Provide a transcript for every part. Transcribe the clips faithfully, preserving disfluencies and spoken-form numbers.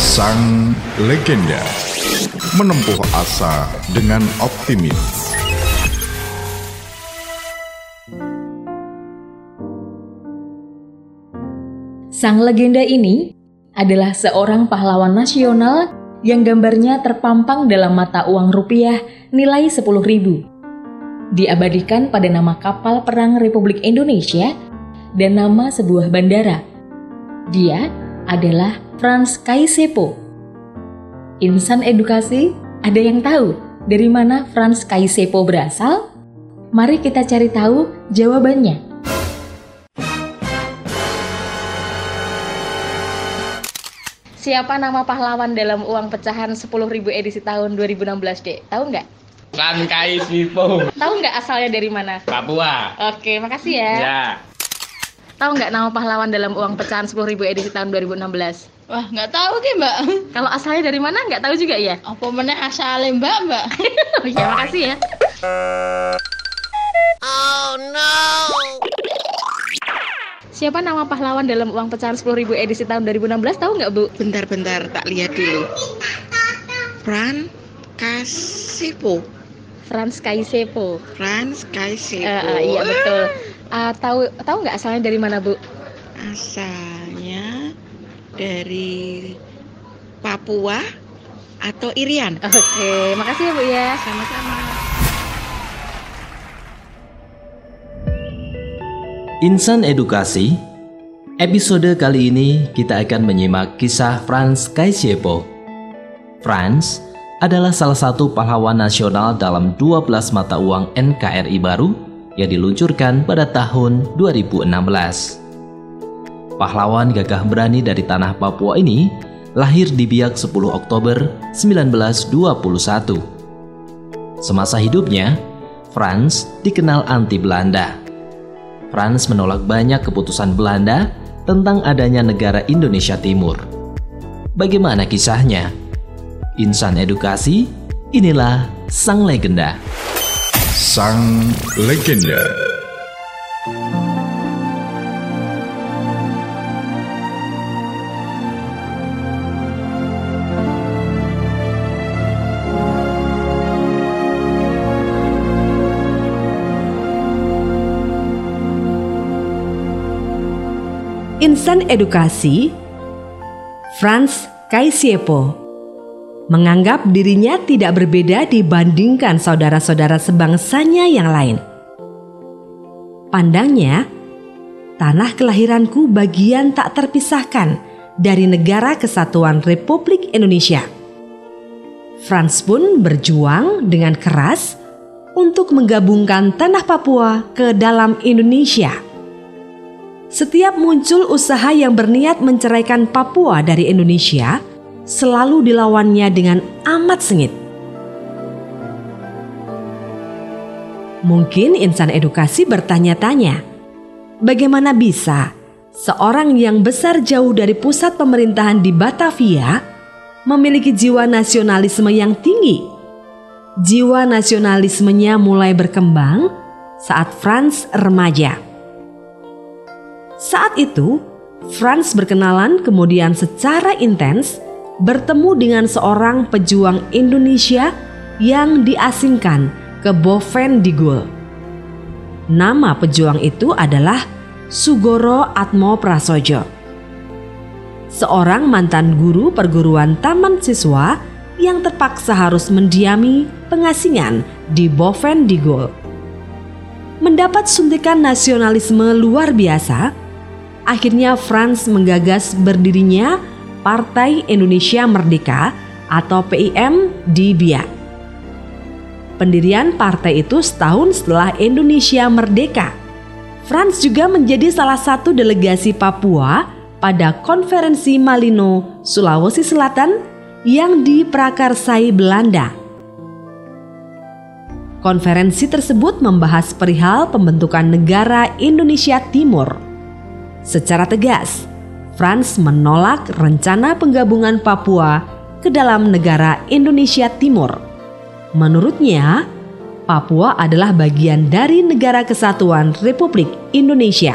Sang legenda menempuh asa dengan optimis. Sang legenda ini adalah seorang pahlawan nasional yang gambarnya terpampang dalam mata uang rupiah nilai sepuluh ribu. Diabadikan pada nama kapal perang Republik Indonesia dan nama sebuah bandara. Dia adalah Frans Kaisepo. Insan edukasi, ada yang tahu dari mana Frans Kaisepo berasal? Mari kita cari tahu jawabannya. Siapa nama pahlawan dalam uang pecahan sepuluh ribu edisi tahun dua ribu enam belas, Dek? Tahu nggak? Frans Kaisepo. Tahu nggak asalnya dari mana? Papua. Oke, makasih ya. Ya. Tahu nggak nama pahlawan dalam uang pecahan sepuluh ribu edisi tahun dua ribu enam belas? Wah, nggak tahu ki Mbak. Kalau asalnya dari mana nggak tahu juga ya? Apa meneh asalnya Mbak Mbak? Oh ya, makasih ya. Oh no. Siapa nama pahlawan dalam uang pecahan sepuluh ribu edisi tahun dua ribu enam belas, tahu nggak, Bu? Bentar-bentar, tak lihat dulu. Frans Kaisepo. Frans Kaisepo. Frans Kaisepo. Uh, uh, iya betul. Uh, tahu tahu nggak asalnya dari mana, Bu? Asalnya dari Papua atau Irian. Oke, makasih ya, Bu ya. Sama-sama. Insan Edukasi, episode kali ini kita akan menyimak kisah Frans Kaisepo. Frans adalah salah satu pahlawan nasional dalam dua belas mata uang N K R I baru yang diluncurkan pada tahun dua ribu enam belas. Pahlawan gagah berani dari tanah Papua ini lahir di Biak sepuluh Oktober sembilan belas dua puluh satu. Semasa hidupnya, Frans dikenal anti Belanda. Frans menolak banyak keputusan Belanda tentang adanya negara Indonesia Timur. Bagaimana kisahnya? Insan Edukasi, inilah sang legenda. Sang legenda. Insan Edukasi, Frans Kaisepo menganggap dirinya tidak berbeda dibandingkan saudara-saudara sebangsanya yang lain. Pandangnya, tanah kelahiranku bagian tak terpisahkan dari Negara Kesatuan Republik Indonesia. Frans pun berjuang dengan keras untuk menggabungkan tanah Papua ke dalam Indonesia. Setiap muncul usaha yang berniat menceraikan Papua dari Indonesia, selalu dilawannya dengan amat sengit. Mungkin insan edukasi bertanya-tanya, bagaimana bisa seorang yang besar jauh dari pusat pemerintahan di Batavia memiliki jiwa nasionalisme yang tinggi? Jiwa nasionalismenya mulai berkembang saat Frans remaja. Saat itu, Frans berkenalan kemudian secara intens bertemu dengan seorang pejuang Indonesia yang diasingkan ke Bovendigul. Nama pejuang itu adalah Sugoro Atmoprasojo, seorang mantan guru perguruan taman siswa yang terpaksa harus mendiami pengasingan di Bovendigul. Mendapat suntikan nasionalisme luar biasa, akhirnya Frans menggagas berdirinya Partai Indonesia Merdeka atau P I M di Biak. Pendirian partai itu setahun setelah Indonesia merdeka. Frans juga menjadi salah satu delegasi Papua pada Konferensi Malino, Sulawesi Selatan yang diprakarsai Belanda. Konferensi tersebut membahas perihal pembentukan negara Indonesia Timur. Secara tegas, Frans menolak rencana penggabungan Papua ke dalam negara Indonesia Timur. Menurutnya, Papua adalah bagian dari Negara Kesatuan Republik Indonesia.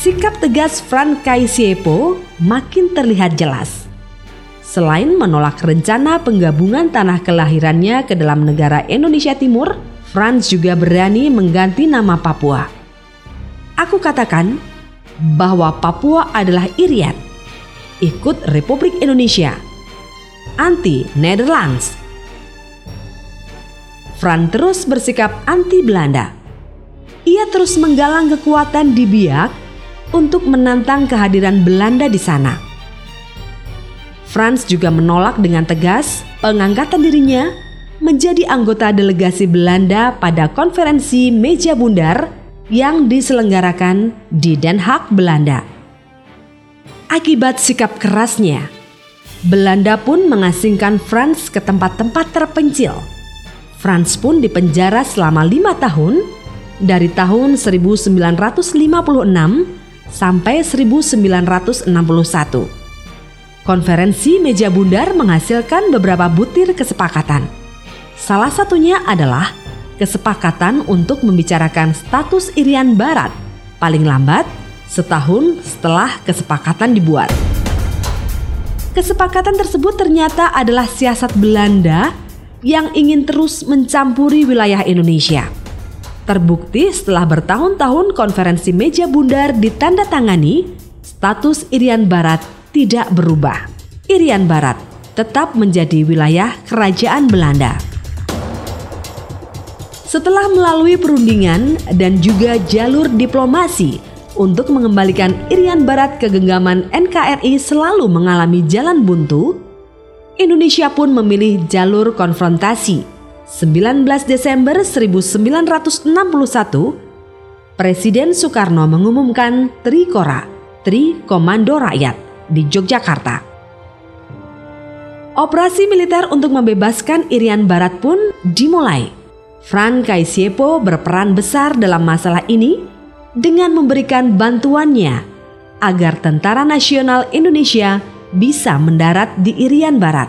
sikap tegas Frans Kaisiepo makin terlihat jelas. Selain menolak rencana penggabungan tanah kelahirannya ke dalam negara Indonesia Timur, Frans juga berani mengganti nama Papua. Aku katakan bahwa Papua adalah Irian, ikut Republik Indonesia, anti Netherlands. Frans terus bersikap anti Belanda. Ia terus menggalang kekuatan di Biak untuk menantang kehadiran Belanda di sana. Frans juga menolak dengan tegas pengangkatan dirinya menjadi anggota delegasi Belanda pada konferensi Meja Bundar yang diselenggarakan di Den Haag, Belanda. Akibat sikap kerasnya, Belanda pun mengasingkan Frans ke tempat-tempat terpencil. Frans pun dipenjara selama lima tahun dari tahun seribu sembilan ratus lima puluh enam sampai seribu sembilan ratus enam puluh satu. Konferensi Meja Bundar menghasilkan beberapa butir kesepakatan. Salah satunya adalah kesepakatan untuk membicarakan status Irian Barat paling lambat setahun setelah kesepakatan dibuat. Kesepakatan tersebut ternyata adalah siasat Belanda yang ingin terus mencampuri wilayah Indonesia. Terbukti setelah bertahun-tahun konferensi Meja Bundar ditandatangani, status Irian Barat tidak berubah. Irian Barat tetap menjadi wilayah kerajaan Belanda. Setelah melalui perundingan dan juga jalur diplomasi untuk mengembalikan Irian Barat ke genggaman N K R I selalu mengalami jalan buntu, Indonesia pun memilih jalur konfrontasi. sembilan belas Desember seribu sembilan ratus enam puluh satu, Presiden Soekarno mengumumkan Trikora, Tri Komando Rakyat, di Yogyakarta. Operasi militer untuk membebaskan Irian Barat pun dimulai. Frans Kaisiepo berperan besar dalam masalah ini dengan memberikan bantuannya agar Tentara Nasional Indonesia bisa mendarat di Irian Barat.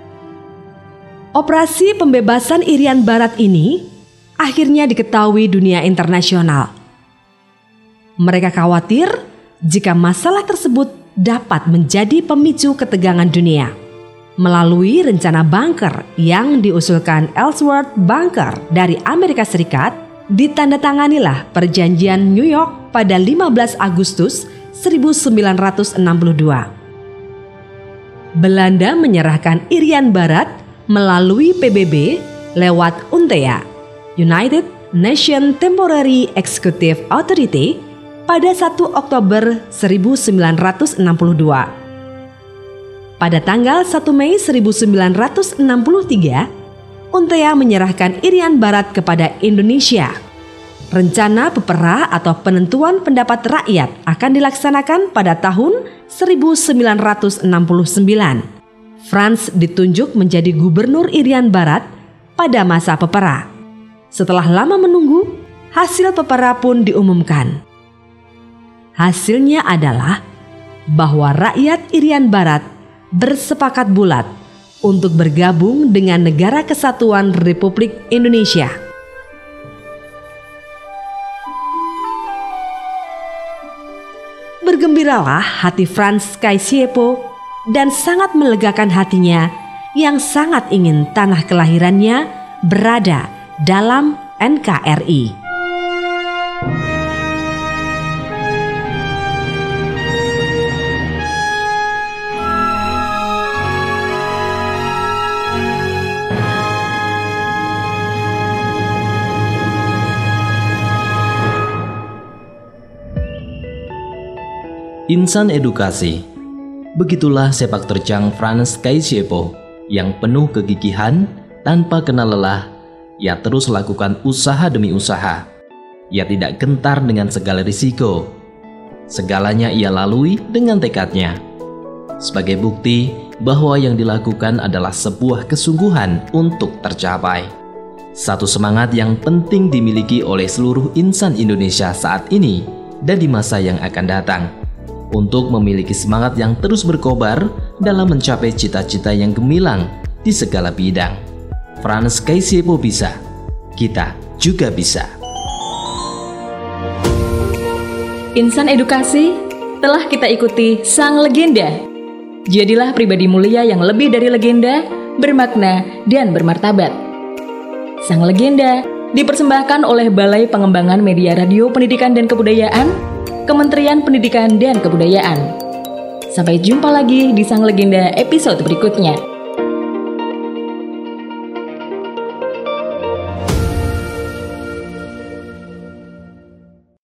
Operasi pembebasan Irian Barat ini akhirnya diketahui dunia internasional. Mereka khawatir jika masalah tersebut dapat menjadi pemicu ketegangan dunia. Melalui rencana bunker yang diusulkan Ellsworth Bunker dari Amerika Serikat, ditandatanganilah perjanjian New York pada lima belas Agustus seribu sembilan ratus enam puluh dua. Belanda menyerahkan Irian Barat melalui P B B lewat U N T E A, United Nations Temporary Executive Authority, pada satu Oktober seribu sembilan ratus enam puluh dua. Pada tanggal satu Mei seribu sembilan ratus enam puluh tiga, U N T E A menyerahkan Irian Barat kepada Indonesia. Rencana Pepera atau penentuan pendapat rakyat akan dilaksanakan pada tahun seribu sembilan ratus enam puluh sembilan. Frans ditunjuk menjadi gubernur Irian Barat pada masa Pepera. Setelah lama menunggu, hasil Pepera pun diumumkan. Hasilnya adalah bahwa rakyat Irian Barat bersepakat bulat untuk bergabung dengan Negara Kesatuan Republik Indonesia. Bergembiralah hati Frans Kaisiepo dan sangat melegakan hatinya yang sangat ingin tanah kelahirannya berada dalam N K R I. Insan edukasi. Begitulah sepak terjang Frans Kaisiepo yang penuh kegigihan tanpa kenal lelah. Ia terus lakukan usaha demi usaha. Ia tidak gentar dengan segala risiko. Segalanya ia lalui dengan tekadnya. Sebagai bukti bahwa yang dilakukan adalah sebuah kesungguhan untuk tercapai. Satu semangat yang penting dimiliki oleh seluruh insan Indonesia saat ini dan di masa yang akan datang, untuk memiliki semangat yang terus berkobar dalam mencapai cita-cita yang gemilang di segala bidang. Frans Kaisiepo bisa, kita juga bisa. Insan edukasi, telah kita ikuti sang legenda. Jadilah pribadi mulia yang lebih dari legenda, bermakna dan bermartabat. Sang legenda dipersembahkan oleh Balai Pengembangan Media Radio Pendidikan dan Kebudayaan, Kementerian Pendidikan dan Kebudayaan. Sampai jumpa lagi di Sang Legenda episode berikutnya.